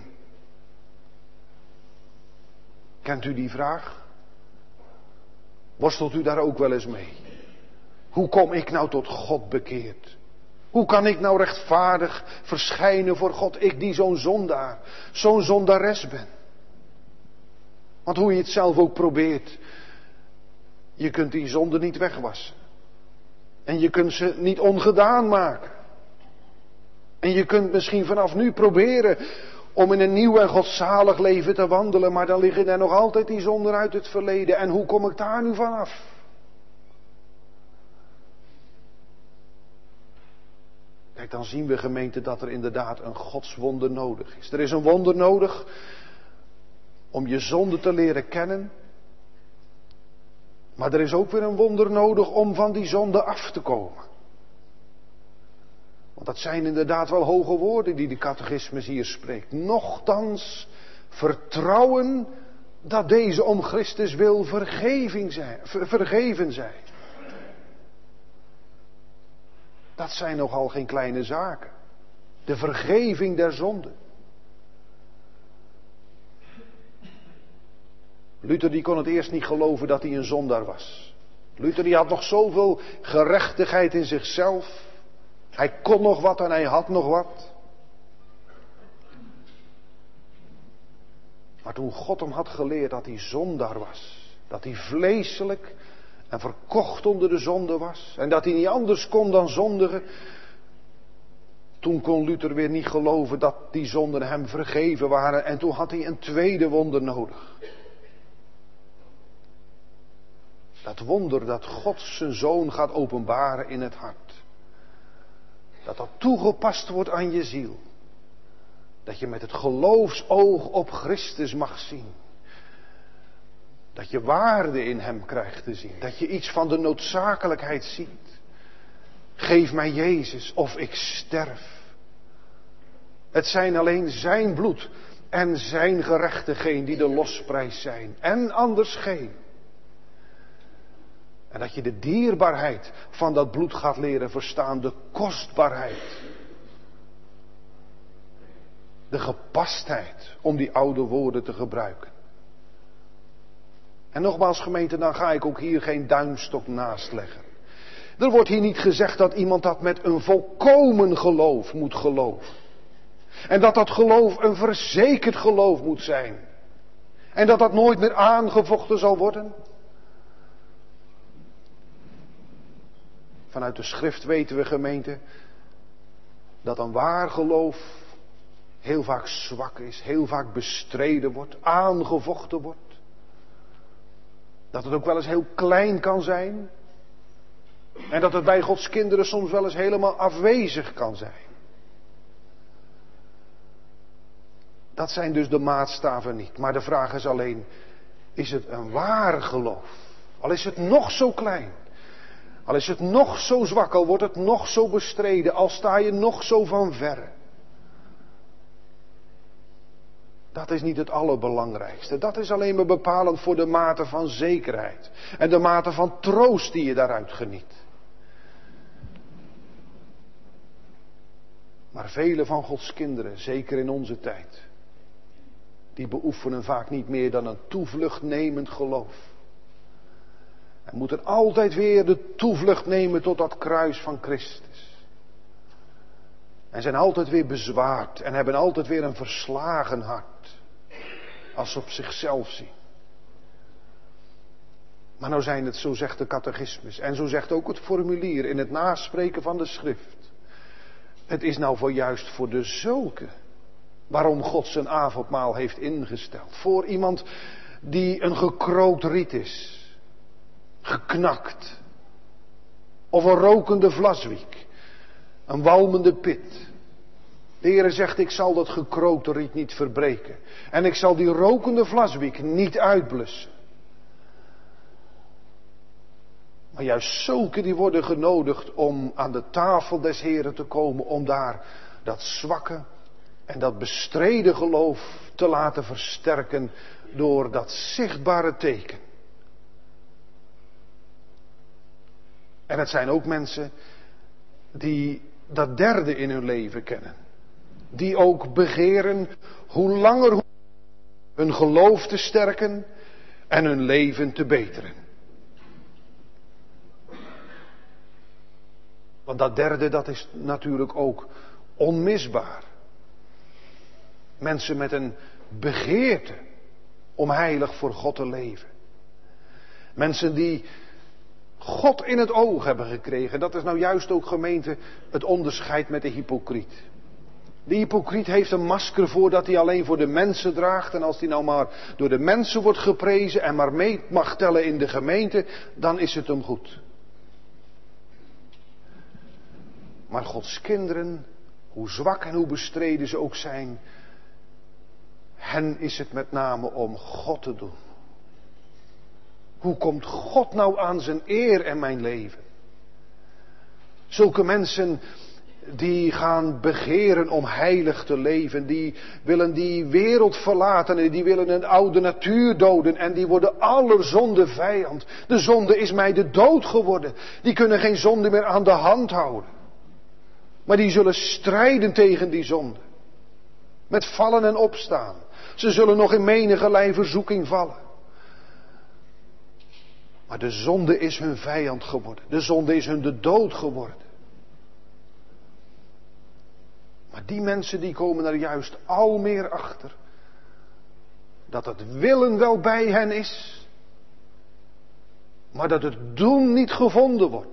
Kent u die vraag? Worstelt u daar ook wel eens mee? Hoe kom ik nou tot God bekeerd? Hoe kan ik nou rechtvaardig verschijnen voor God? Ik die zo'n zondaar, zo'n zondares ben. Want hoe je het zelf ook probeert. Je kunt die zonde niet wegwassen. En je kunt ze niet ongedaan maken. En je kunt misschien vanaf nu proberen om in een nieuw en godzalig leven te wandelen. Maar dan liggen er nog altijd die zonden uit het verleden. En hoe kom ik daar nu vanaf? Kijk, dan zien we, gemeente, dat er inderdaad een godswonder nodig is. Er is een wonder nodig om je zonde te leren kennen. Maar er is ook weer een wonder nodig om van die zonde af te komen. Want dat zijn inderdaad wel hoge woorden die de catechismus hier spreekt. Nochtans vertrouwen dat deze om Christus wil vergeving zijn, vergeven zijn. Dat zijn nogal geen kleine zaken. De vergeving der zonde. Luther die kon het eerst niet geloven dat hij een zondaar was. Luther die had nog zoveel gerechtigheid in zichzelf. Hij kon nog wat en hij had nog wat. Maar toen God hem had geleerd dat hij zondaar was, dat hij vleeselijk en verkocht onder de zonde was, en dat hij niet anders kon dan zondigen, toen kon Luther weer niet geloven dat die zonden hem vergeven waren, en toen had hij een tweede wonder nodig. Dat wonder dat God zijn zoon gaat openbaren in het hart. Dat dat toegepast wordt aan je ziel. Dat je met het geloofsoog op Christus mag zien. Dat je waarde in hem krijgt te zien. Dat je iets van de noodzakelijkheid ziet. Geef mij Jezus of ik sterf. Het zijn alleen zijn bloed en zijn gerechtigheden die de losprijs zijn. En anders geen. En dat je de dierbaarheid van dat bloed gaat leren verstaan. De kostbaarheid. De gepastheid om die oude woorden te gebruiken. En nogmaals gemeente, dan ga ik ook hier geen duimstok naast leggen. Er wordt hier niet gezegd dat iemand dat met een volkomen geloof moet geloven. En dat dat geloof een verzekerd geloof moet zijn. En dat dat nooit meer aangevochten zal worden. Vanuit de schrift weten we, gemeente, dat een waar geloof heel vaak zwak is, heel vaak bestreden wordt, aangevochten wordt. Dat het ook wel eens heel klein kan zijn. En dat het bij Gods kinderen soms wel eens helemaal afwezig kan zijn. Dat zijn dus de maatstaven niet. Maar de vraag is alleen, is het een waar geloof? Al is het nog zo klein. Al is het nog zo zwak, al wordt het nog zo bestreden, al sta je nog zo van verre. Dat is niet het allerbelangrijkste. Dat is alleen maar bepalend voor de mate van zekerheid. En de mate van troost die je daaruit geniet. Maar vele van Gods kinderen, zeker in onze tijd, die beoefenen vaak niet meer dan een toevluchtnemend geloof. En moeten altijd weer de toevlucht nemen tot dat kruis van Christus. En zijn altijd weer bezwaard en hebben altijd weer een verslagen hart. Als ze op zichzelf zien. Maar nou zijn het, zo zegt de catechismus, en zo zegt ook het formulier in het naspreken van de schrift. Het is nou voor juist voor de zulke waarom God zijn avondmaal heeft ingesteld. Voor iemand die een gekrookt riet is. Geknakt. Of een rokende vlaswiek. Een walmende pit. De Heere zegt, ik zal dat gekrookte riet niet verbreken. En ik zal die rokende vlaswiek niet uitblussen. Maar juist zulke die worden genodigd om aan de tafel des Heeren te komen. Om daar dat zwakke en dat bestreden geloof te laten versterken door dat zichtbare teken. En het zijn ook mensen die dat derde in hun leven kennen. Die ook begeren hoe langer hoe hun geloof te sterken en hun leven te beteren. Want dat derde, dat is natuurlijk ook onmisbaar. Mensen met een begeerte om heilig voor God te leven. Mensen die God in het oog hebben gekregen. Dat is nou juist ook, gemeente, het onderscheid met de hypocriet. De hypocriet heeft een masker voor dat hij alleen voor de mensen draagt. En als hij nou maar door de mensen wordt geprezen en maar mee mag tellen in de gemeente, dan is het hem goed. Maar Gods kinderen, hoe zwak en hoe bestreden ze ook zijn, hen is het met name om God te doen. Hoe komt God nou aan zijn eer en mijn leven? Zulke mensen die gaan begeren om heilig te leven, die willen die wereld verlaten en die willen een oude natuur doden en die worden aller zonde vijand. De zonde is mij de dood geworden. Die kunnen geen zonde meer aan de hand houden. Maar die zullen strijden tegen die zonde. Met vallen en opstaan. Ze zullen nog in menigerlei verzoeking vallen. Maar de zonde is hun vijand geworden. De zonde is hun de dood geworden. Maar die mensen die komen er juist al meer achter. dat het willen wel bij hen is, maar dat het doen niet gevonden wordt.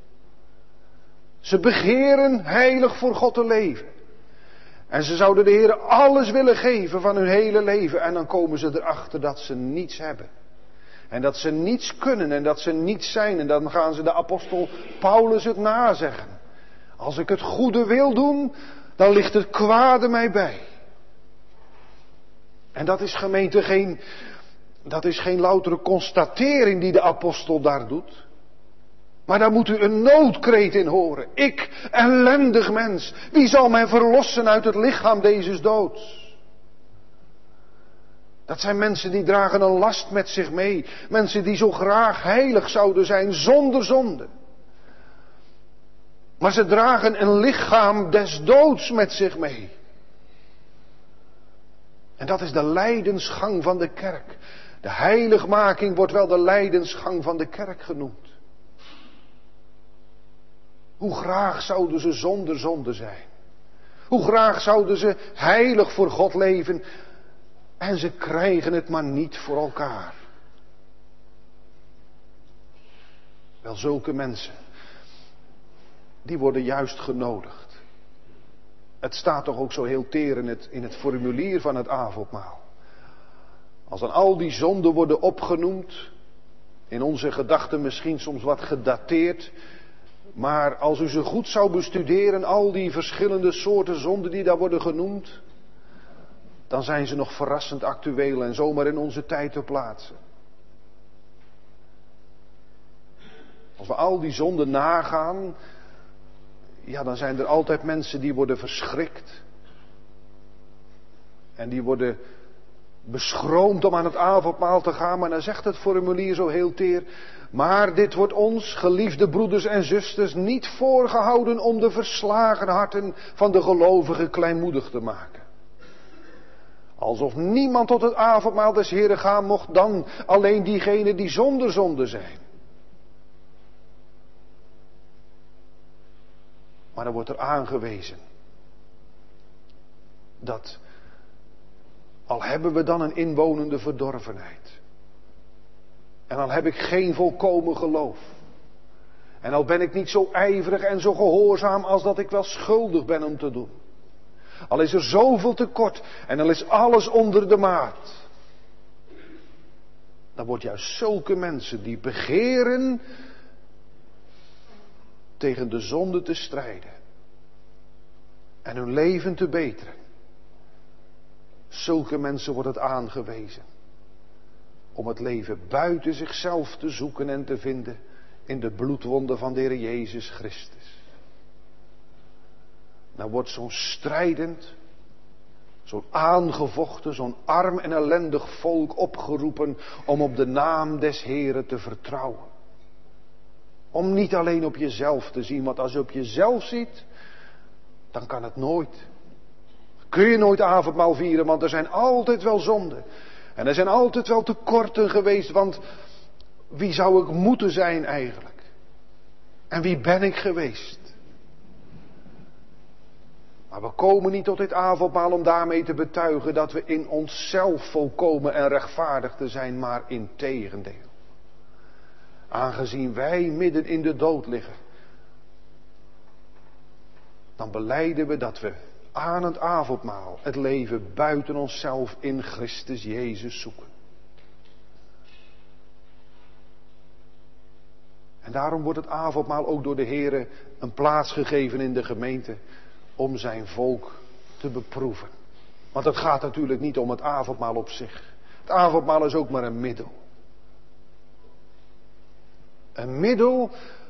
Ze begeren heilig voor God te leven. En ze zouden de Heer alles willen geven van hun hele leven. En dan komen ze erachter dat ze niets hebben. En dat ze niets kunnen en dat ze niets zijn. En dan gaan ze de apostel Paulus het nazeggen. Als ik het goede wil doen, dan ligt het kwade mij bij. En dat is, gemeente, geen, dat is geen loutere constatering die de apostel daar doet. Maar daar moet u een noodkreet in horen. Ik, ellendig mens, wie zal mij verlossen uit het lichaam dezes doods? Dat zijn mensen die dragen een last met zich mee. Mensen die zo graag heilig zouden zijn zonder zonde. Maar ze dragen een lichaam des doods met zich mee. En dat is de lijdensgang van de kerk. De heiligmaking wordt wel de lijdensgang van de kerk genoemd. Hoe graag zouden ze zonder zonde zijn. Hoe graag zouden ze heilig voor God leven. En ze krijgen het maar niet voor elkaar. Wel, zulke mensen, die worden juist genodigd. Het staat toch ook zo heel teer in het, in het formulier van het avondmaal. Als dan al die zonden worden opgenoemd, in onze gedachten misschien soms wat gedateerd, maar als u ze goed zou bestuderen, al die verschillende soorten zonden die daar worden genoemd, dan zijn ze nog verrassend actueel en zomaar in onze tijd te plaatsen. Als we al die zonden nagaan, ja, dan zijn er altijd mensen die worden verschrikt. En die worden beschroomd om aan het avondmaal te gaan, maar dan zegt het formulier zo heel teer: maar dit wordt ons, geliefde broeders en zusters, niet voorgehouden om de verslagen harten van de gelovigen kleinmoedig te maken. Alsof niemand tot het avondmaal des Heren gaan mocht dan alleen diegenen die zonder zonde zijn. Maar dan wordt er aangewezen dat, al hebben we dan een inwonende verdorvenheid, en al heb ik geen volkomen geloof, en al ben ik niet zo ijverig en zo gehoorzaam als dat ik wel schuldig ben om te doen, al is er zoveel tekort en al is alles onder de maat, dan wordt juist zulke mensen die begeren tegen de zonde te strijden en hun leven te beteren, zulke mensen wordt het aangewezen om het leven buiten zichzelf te zoeken en te vinden in de bloedwonden van de Heer Jezus Christus. Nou wordt zo'n strijdend, zo'n aangevochten, zo'n arm en ellendig volk opgeroepen om op de naam des Heren te vertrouwen. Om niet alleen op jezelf te zien, want als je op jezelf ziet, dan kan het nooit. Kun je nooit avondmaal vieren, want er zijn altijd wel zonden. En er zijn altijd wel tekorten geweest, want wie zou ik moeten zijn eigenlijk? En wie ben ik geweest? Maar we komen niet tot dit avondmaal om daarmee te betuigen dat we in onszelf volkomen en rechtvaardig te zijn, maar integendeel. Aangezien wij midden in de dood liggen, dan belijden we dat we aan het avondmaal het leven buiten onszelf in Christus Jezus zoeken. En daarom wordt het avondmaal ook door de Heere een plaats gegeven in de gemeente om zijn volk te beproeven. Want het gaat natuurlijk niet om het avondmaal op zich. Het avondmaal is ook maar een middel. Een middel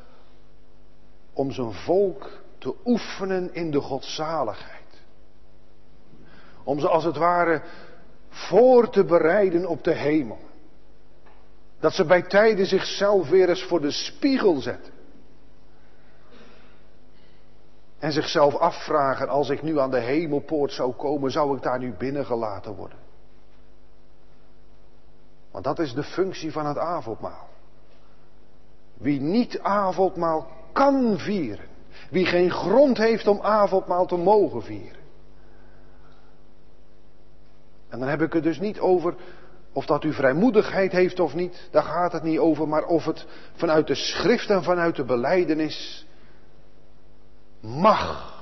om zijn volk te oefenen in de godzaligheid. Om ze als het ware voor te bereiden op de hemel. Dat ze bij tijden zichzelf weer eens voor de spiegel zetten. En zichzelf afvragen, als ik nu aan de hemelpoort zou komen, zou ik daar nu binnengelaten worden? Want dat is de functie van het avondmaal. Wie niet avondmaal kan vieren, wie geen grond heeft om avondmaal te mogen vieren, En dan heb ik het dus niet over of dat u vrijmoedigheid heeft of niet. Daar gaat het niet over. Maar of het vanuit de schrift en vanuit de belijdenis mag.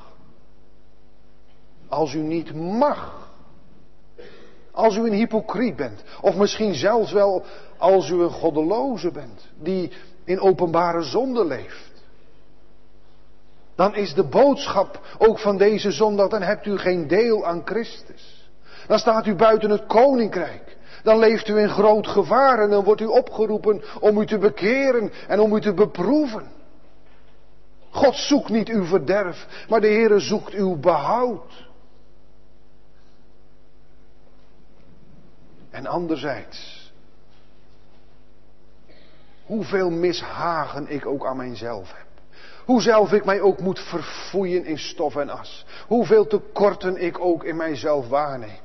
Als u niet mag. Als u een hypocriet bent. Of misschien zelfs wel als u een goddeloze bent. Die in openbare zonde leeft. Dan is de boodschap ook van deze zondag. Dan hebt u geen deel aan Christus. Dan staat u buiten het koninkrijk. Dan leeft u in groot gevaar. En dan wordt u opgeroepen om u te bekeren. En om u te beproeven. God zoekt niet uw verderf. Maar de Heere zoekt uw behoud. En anderzijds, hoeveel mishagen ik ook aan mijzelf heb. Hoe zelf ik mij ook moet verfoeien in stof en as. Hoeveel tekorten ik ook in mijzelf waarneem.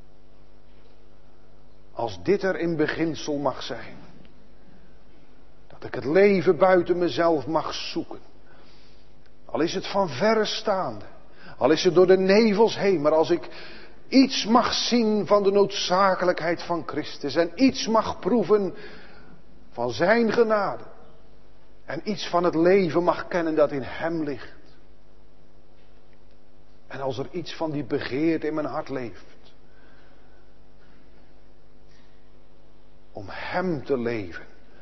Als dit er in beginsel mag zijn. Dat ik het leven buiten mezelf mag zoeken. Al is het van verre staande. Al is het door de nevels heen. Maar als ik iets mag zien van de noodzakelijkheid van Christus. En iets mag proeven van zijn genade. En iets van het leven mag kennen dat in hem ligt. En als er iets van die begeerte in mijn hart leeft. Om hem te leven.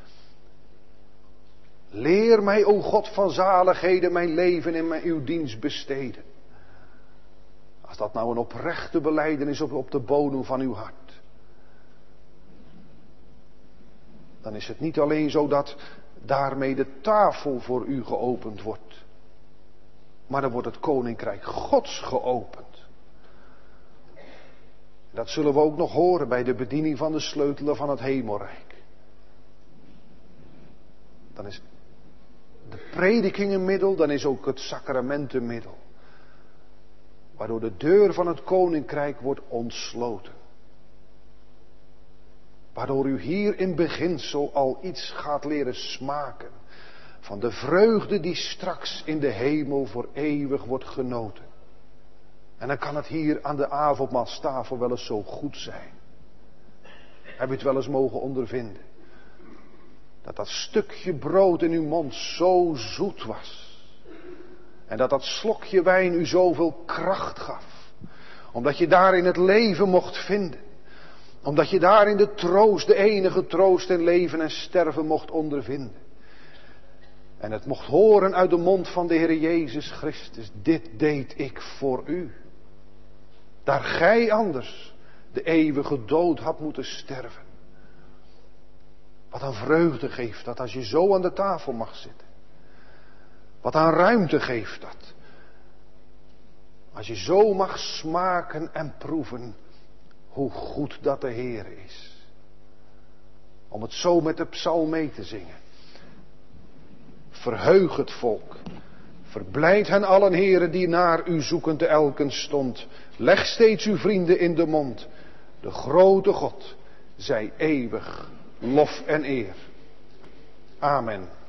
Leer mij, o God van zaligheden, mijn leven in mijn, uw dienst besteden. Als dat nou een oprechte belijdenis op, op de bodem van uw hart. Dan is het niet alleen zo dat daarmee de tafel voor u geopend wordt. Maar dan wordt het koninkrijk Gods geopend. Dat zullen we ook nog horen bij de bediening van de sleutelen van het hemelrijk. Dan is de prediking een middel, dan is ook het sacrament een middel. Waardoor de deur van het koninkrijk wordt ontsloten. Waardoor u hier in beginsel al iets gaat leren smaken. Van de vreugde die straks in de hemel voor eeuwig wordt genoten. En dan kan het hier aan de avondmaalstafel wel eens zo goed zijn. Heb je het wel eens mogen ondervinden? Dat dat stukje brood in uw mond zo zoet was. En dat dat slokje wijn u zoveel kracht gaf. Omdat je daarin het leven mocht vinden. Omdat je daarin de troost, de enige troost in leven en sterven mocht ondervinden. En het mocht horen uit de mond van de Heer Jezus Christus. Dit deed ik voor u. Daar gij anders de eeuwige dood had moeten sterven. Wat een vreugde geeft dat als je zo aan de tafel mag zitten. Wat aan ruimte geeft dat. Als je zo mag smaken en proeven hoe goed dat de Heer is. Om het zo met de psalm mee te zingen. Verheug het volk. Verblijd hen allen, heren, die naar u zoekend te elken stond. Leg steeds uw vrienden in de mond. De grote God, zij eeuwig lof en eer. Amen.